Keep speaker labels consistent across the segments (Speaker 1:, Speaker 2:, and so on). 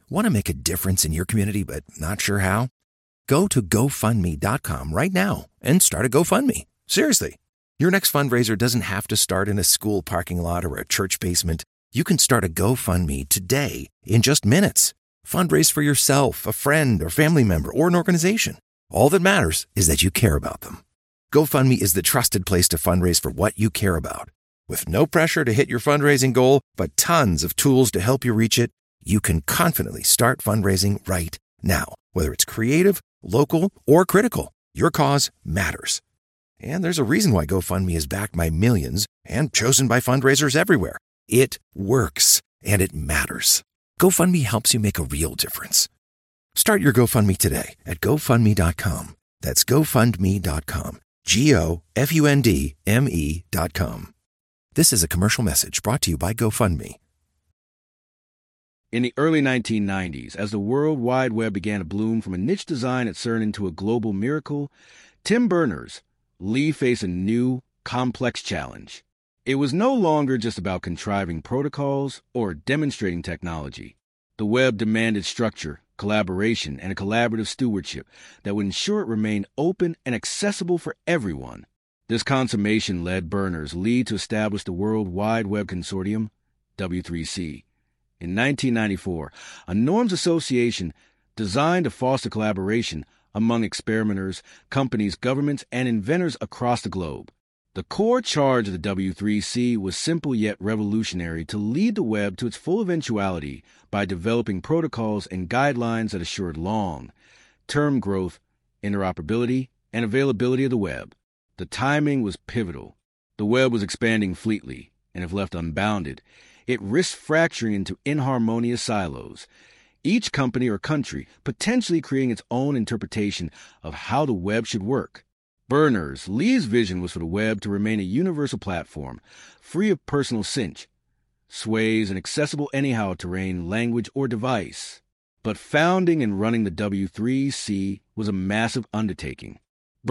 Speaker 1: Want to make a difference in your community but not sure how? Go to GoFundMe.com right now and start a GoFundMe. Seriously. Your next fundraiser doesn't have to start in a school parking lot or a church basement. You can start a GoFundMe today in just minutes. Fundraise for yourself, a friend or family member, or an organization. All that matters is that you care about them. GoFundMe is the trusted place to fundraise for what you care about. With no pressure to hit your fundraising goal, but tons of tools to help you reach it, you can confidently start fundraising right now. Whether it's creative, local, or critical, your cause matters. And there's a reason why GoFundMe is backed by millions and chosen by fundraisers everywhere. It works, and it matters. GoFundMe helps you make a real difference. Start your GoFundMe today at GoFundMe.com. That's GoFundMe.com. GoFundMe.com. This is a commercial message brought to you by GoFundMe.
Speaker 2: In the early 1990s, as the World Wide Web began to bloom from a niche design at CERN into a global miracle, Tim Berners, Lee faced a new, complex challenge. It was no longer just about contriving protocols or demonstrating technology. The web demanded structure, collaboration, and a collaborative stewardship that would ensure it remained open and accessible for everyone. This consummation led Berners-Lee to establish the World Wide Web Consortium, W3C. In 1994, a norms association designed to foster collaboration among experimenters, companies, governments, and inventors across the globe. The core charge of the W3C was simple yet revolutionary: to lead the web to its full eventuality by developing protocols and guidelines that assured long-term growth, interoperability, and availability of the web. The timing was pivotal. The web was expanding fleetly, and if left unbounded, it risked fracturing into inharmonious silos, each company or country potentially creating its own interpretation of how the web should work. Berners-Lee's vision was for the web to remain a universal platform, free of personal cinch, sways, and accessible anyhow terrain, language, or device. But founding and running the W3C was a massive undertaking.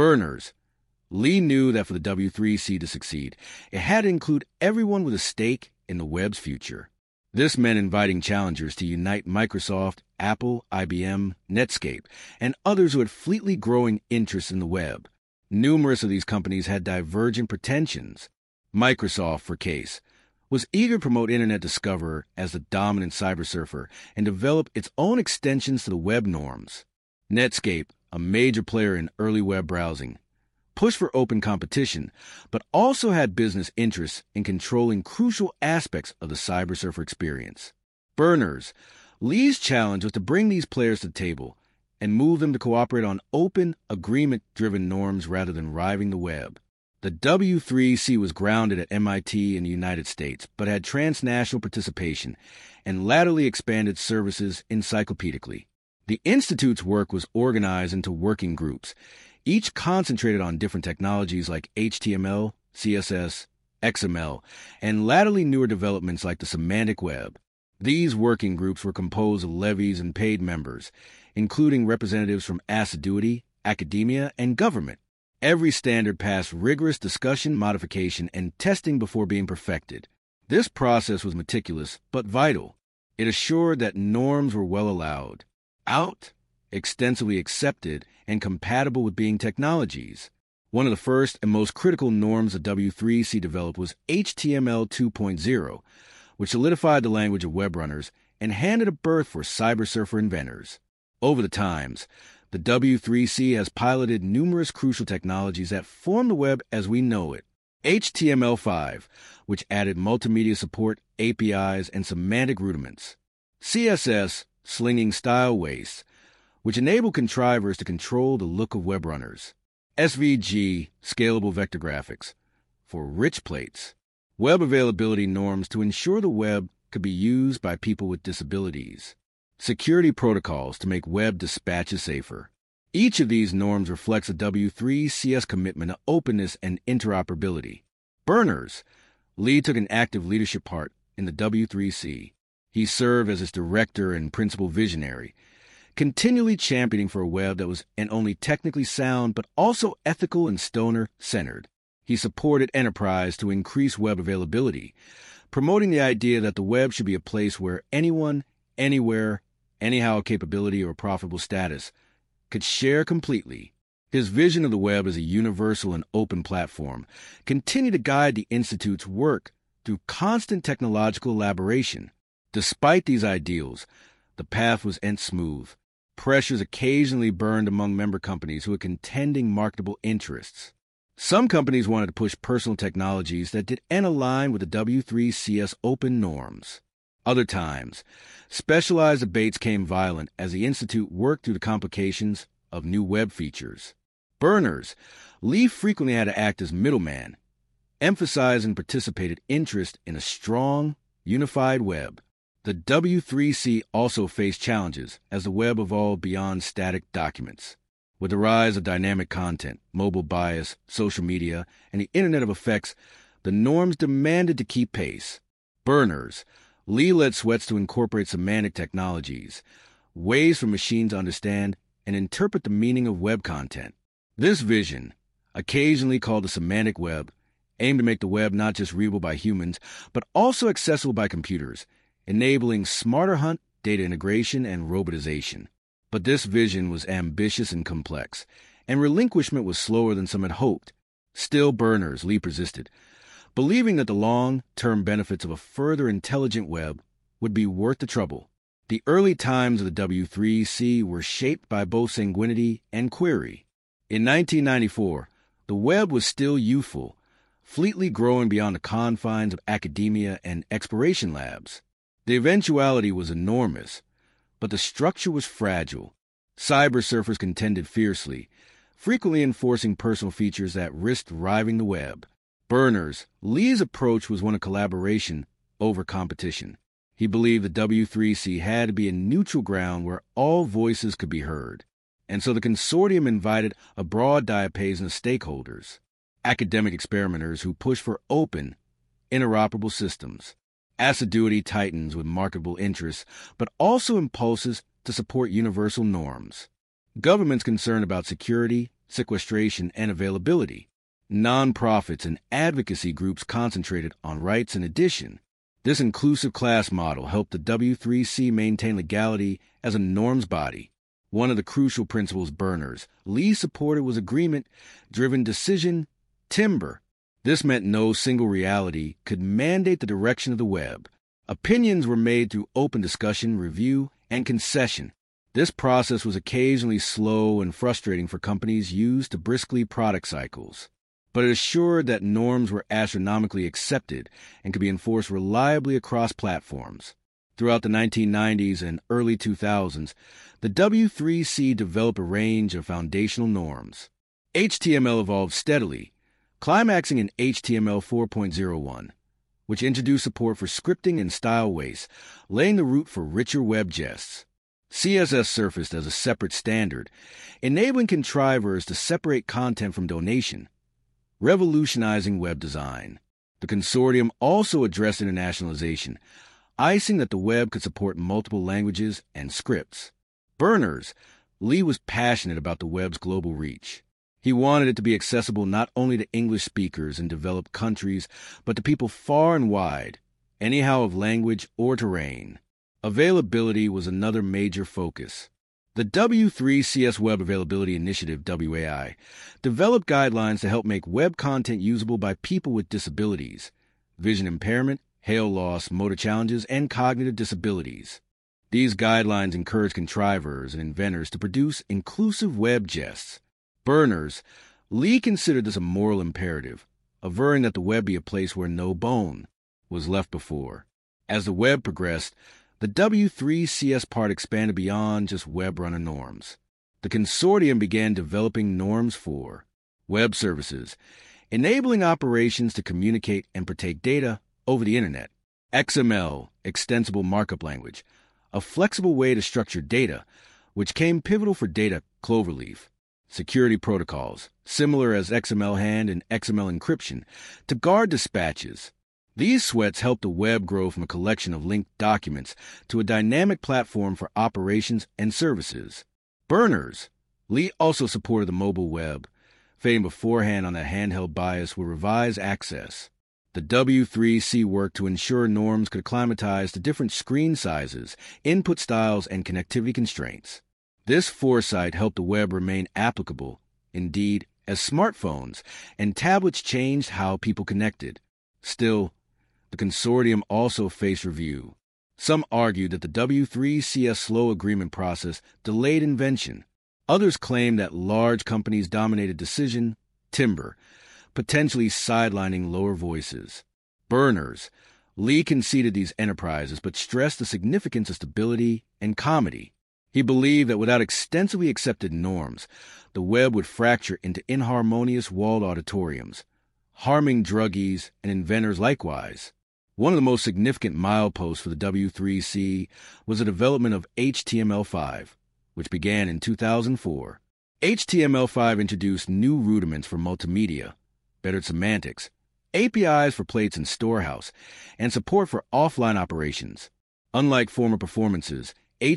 Speaker 2: Berners-Lee knew that for the W3C to succeed, it had to include everyone with a stake in the web's future. This meant inviting challengers to unite Microsoft, Apple, IBM, Netscape, and others who had fleetly growing interests in the web. Numerous of these companies had divergent pretensions. Microsoft, for case, was eager to promote Internet Discoverer as the dominant cybersurfer and develop its own extensions to the web norms. Netscape, a major player in early web browsing, pushed for open competition, but also had business interests in controlling crucial aspects of the cybersurfer experience. Berners-Lee's challenge was to bring these players to the table and move them to cooperate on open, agreement-driven norms rather than riving the web. The W3C was grounded at MIT in the United States, but had transnational participation and latterly expanded services encyclopedically. The Institute's work was organized into working groups, each concentrated on different technologies like HTML, CSS, XML, and latterly newer developments like the semantic web. These working groups were composed of levies and paid members, including representatives from assiduity, academia, and government. Every standard passed rigorous discussion, modification, and testing before being perfected. This process was meticulous but vital. It assured that norms were well allowed, extensively accepted, and compatible with being technologies. One of the first and most critical norms the W3C developed was HTML 2.0, which solidified the language of web runners and handed a birth for cybersurfer inventors. Over the times, the W3C has piloted numerous crucial technologies that form the web as we know it. HTML5, which added multimedia support, APIs, and semantic rudiments. CSS, slinging style wastes, which enable contrivers to control the look of web runners. SVG, scalable vector graphics, for rich plates. Web availability norms to ensure the web could be used by people with disabilities. Security protocols to make web dispatches safer. Each of these norms reflects a W3C's commitment to openness and interoperability. Berners-Lee took an active leadership part in the W3C. He served as its director and principal visionary, continually championing for a web that was not only technically sound but also ethical and stoner-centered. He supported enterprise to increase web availability, promoting the idea that the web should be a place where anyone, anywhere, anyhow capability or profitable status, could share completely. His vision of the web as a universal and open platform continued to guide the Institute's work through constant technological elaboration. Despite these ideals, the path wasn't smooth. Pressures occasionally burned among member companies who had contending marketable interests. Some companies wanted to push personal technologies that didn't align with the W3CS open norms. Other times, specialized debates came violent as the Institute worked through the complications of new web features. Berners, Lee frequently had to act as middleman, emphasizing participated interest in a strong, unified web. The W3C also faced challenges as the web evolved beyond static documents. With the rise of dynamic content, mobile bias, social media, and the Internet of Effects, the norms demanded to keep pace. Berners, Lee led Sweats to incorporate semantic technologies, ways for machines to understand and interpret the meaning of web content. This vision, occasionally called the semantic web, aimed to make the web not just readable by humans, but also accessible by computers, enabling smarter hunt, data integration, and robotization. But this vision was ambitious and complex, and relinquishment was slower than some had hoped. Still, Berners, Lee persisted, believing that the long-term benefits of a further intelligent web would be worth the trouble. The early times of the W3C were shaped by both sanguinity and query. In 1994, the web was still youthful, fleetly growing beyond the confines of academia and exploration labs. The eventuality was enormous, but the structure was fragile. Cyber surfers contended fiercely, frequently enforcing personal features that risked riving the web. Berners, Lee's approach was one of collaboration over competition. He believed the W3C had to be a neutral ground where all voices could be heard, and so the consortium invited a broad diapason of stakeholders, academic experimenters who pushed for open, interoperable systems. Assiduity tightens with marketable interests, but also impulses to support universal norms. Governments concerned about security, sequestration, and availability. Nonprofits and advocacy groups concentrated on rights and addition. This inclusive class model helped the W3C maintain legality as a norms body. One of the crucial principles Berners, Lee supported was agreement-driven decision timber. This meant no single reality could mandate the direction of the web. Opinions were made through open discussion, review, and concession. This process was occasionally slow and frustrating for companies used to briskly product cycles, but it assured that norms were astronomically accepted and could be enforced reliably across platforms. Throughout the 1990s and early 2000s, the W3C developed a range of foundational norms. HTML evolved steadily, climaxing in HTML 4.01, which introduced support for scripting and style waste, laying the route for richer web gests. CSS surfaced as a separate standard, enabling contrivers to separate content from donation, revolutionizing web design. The consortium also addressed internationalization, icing that the web could support multiple languages and scripts. Berners, Lee was passionate about the web's global reach. He wanted it to be accessible not only to English speakers in developed countries, but to people far and wide, anyhow of language or terrain. Availability was another major focus. The W3CS Web Availability Initiative, WAI, developed guidelines to help make web content usable by people with disabilities, vision impairment, hail loss, motor challenges, and cognitive disabilities. These guidelines encourage contrivers and inventors to produce inclusive web gests. Berners, Lee considered this a moral imperative, averring that the web be a place where no bone was left before. As the web progressed, the W3CS part expanded beyond just web runner norms. The consortium began developing norms for web services, enabling operations to communicate and partake data over the Internet. XML, extensible markup language, a flexible way to structure data, which came pivotal for data cloverleaf. Security protocols, similar as XML hand and XML encryption, to guard dispatches. These sweats helped the web grow from a collection of linked documents to a dynamic platform for operations and services. Berners, Lee also supported the mobile web, fading beforehand on that handheld bias with revised access. The W3C worked to ensure norms could acclimatize to different screen sizes, input styles, and connectivity constraints. This foresight helped the web remain applicable. Indeed, as smartphones and tablets changed how people connected. Still, the consortium also faced review. Some argued that the W3CS slow agreement process delayed invention. Others claimed that large companies dominated decision, timber, potentially sidelining lower voices. Berners, Lee conceded these enterprises but stressed the significance of stability and comedy. He believed that without extensively accepted norms, the web would fracture into inharmonious walled auditoriums, harming druggies and inventors likewise. One of the most significant mileposts for the W3C was the development of HTML5, which began in 2004. HTML5 introduced new rudiments for multimedia, bettered semantics, APIs for plates and storehouse, and support for offline operations. Unlike former performances,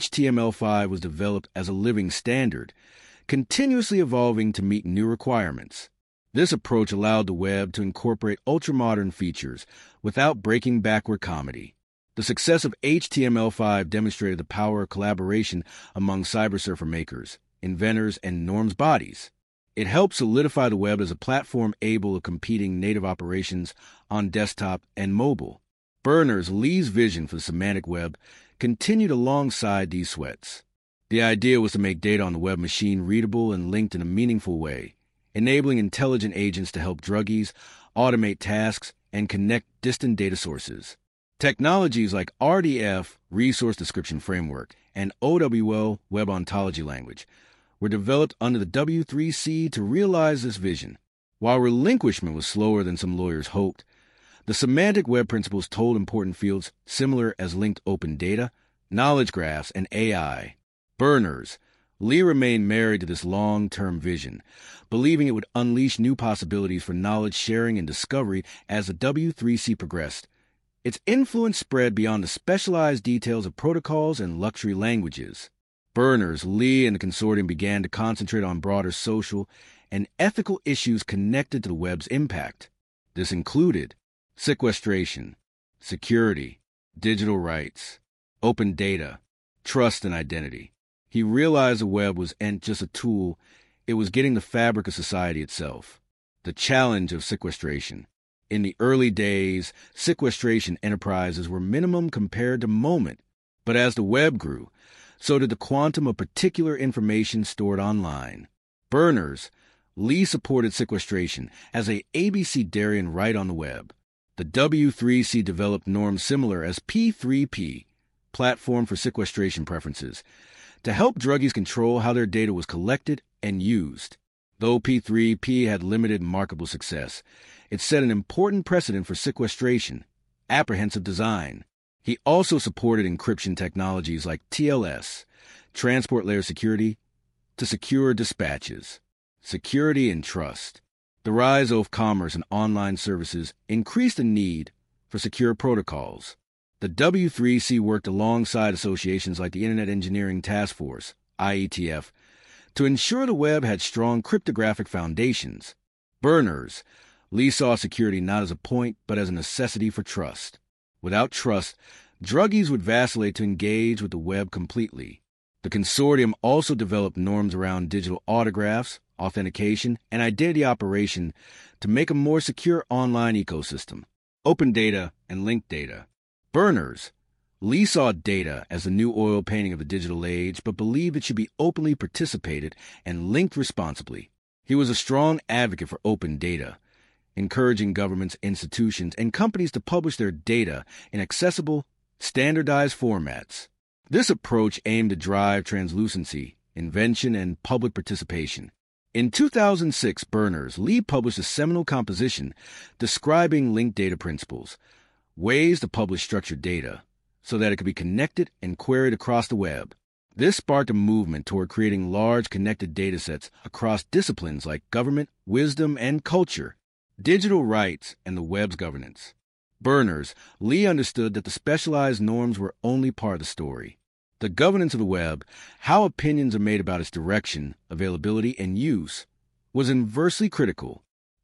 Speaker 2: HTML5 was developed as a living standard, continuously evolving to meet new requirements. This approach allowed the web to incorporate ultramodern features without breaking backward comedy. The success of HTML5 demonstrated the power of collaboration among cybersurfer makers, inventors, and norms bodies. It helped solidify the web as a platform able of competing native operations on desktop and mobile. Berners-Lee's vision for the semantic web continued alongside these sweats. The idea was to make data on the web machine readable and linked in a meaningful way, enabling intelligent agents to help druggies automate tasks and connect distant data sources. Technologies like RDF, Resource Description Framework, and OWL, Web Ontology Language, were developed under the W3C to realize this vision. While relinquishment was slower than some lawyers hoped, the semantic web principles told important fields similar as linked open data, knowledge graphs, and AI. Berners, Lee remained married to this long-term vision, believing it would unleash new possibilities for knowledge sharing and discovery as the W3C progressed. Its influence spread beyond the specialized details of protocols and luxury languages. Berners, Lee, and the consortium began to concentrate on broader social and ethical issues connected to the web's impact. This included sequestration, security, digital rights, open data, trust, and identity. He realized the web wasn't just a tool, it was getting the fabric of society itself. The challenge of sequestration. In the early days, sequestration enterprises were minimum compared to moment, but as the web grew, so did the quantum of particular information stored online. Berners, Lee supported sequestration as a abecedarian right on the web. The W3C developed norms similar as P3P, Platform for Sequestration Preferences, to help druggies control how their data was collected and used. Though P3P had limited marketable success, it set an important precedent for sequestration, apprehensive design. He also supported encryption technologies like TLS, transport layer security, to secure dispatches. Security and trust. The rise of commerce and online services increased the need for secure protocols. The W3C worked alongside associations like the Internet Engineering Task Force, IETF, to ensure the web had strong cryptographic foundations. Berners, Lee saw security not as a point, but as a necessity for trust. Without trust, druggies would vacillate to engage with the web completely. The consortium also developed norms around digital autographs, authentication, and identity operation to make a more secure online ecosystem. Open data and linked data. Berners, Lee saw data as the new oil painting of the digital age, but believed it should be openly participated and linked responsibly. He was a strong advocate for open data, encouraging governments, institutions, and companies to publish their data in accessible, standardized formats. This approach aimed to drive translucency, invention, and public participation. In 2006, Berners, Lee published a seminal composition describing linked data principles, ways to publish structured data, so that it could be connected and queried across the web. This sparked a movement toward creating large connected datasets across disciplines like government, wisdom, and culture, digital rights, and the web's governance. Berners, Lee understood that the specialized norms were only part of the story. The governance of the web, how opinions are made about its direction, availability, and use, was inversely critical.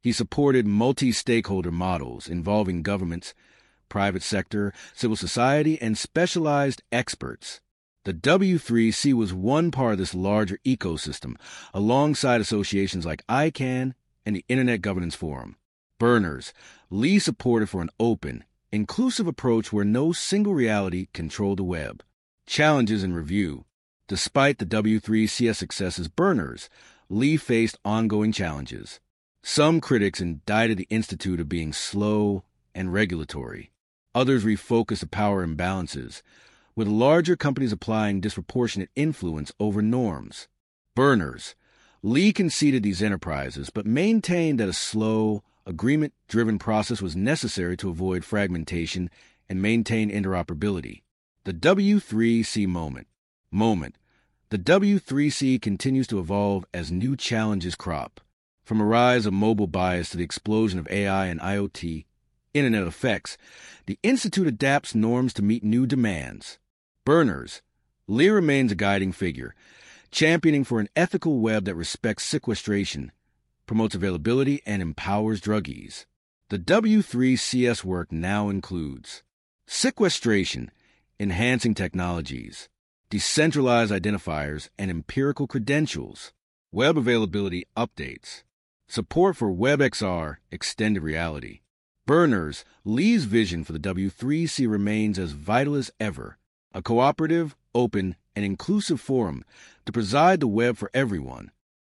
Speaker 2: He supported multi-stakeholder models involving governments, private sector, civil society, and specialized experts. The W3C was one part of this larger ecosystem, alongside associations like ICANN and the Internet Governance Forum. Burners, Lee supported for an open, inclusive approach where no single reality controlled the web. Challenges in review. Despite the W3C's success as Burners, Lee faced ongoing challenges. Some critics indicted the Institute of being slow and regulatory. Others refocused the power imbalances, with larger companies applying disproportionate influence over norms. Burners, Lee conceded these enterprises, but maintained that a slow, agreement-driven process was necessary to avoid fragmentation and maintain interoperability. The W3C moment. The W3C continues to evolve as new challenges crop. From a rise of mobile bias to the explosion of AI and IoT, Internet effects, the Institute adapts norms to meet new demands. Burners, Lee remains a guiding figure, championing for an ethical web that respects sequestration, promotes availability, and empowers druggies. The W3C's work now includes sequestration, enhancing technologies, decentralized identifiers and empirical credentials, web availability updates, support for WebXR extended reality. Burners, Lee's vision for the W3C remains as vital as ever, a cooperative, open, and inclusive forum to preside the web for everyone,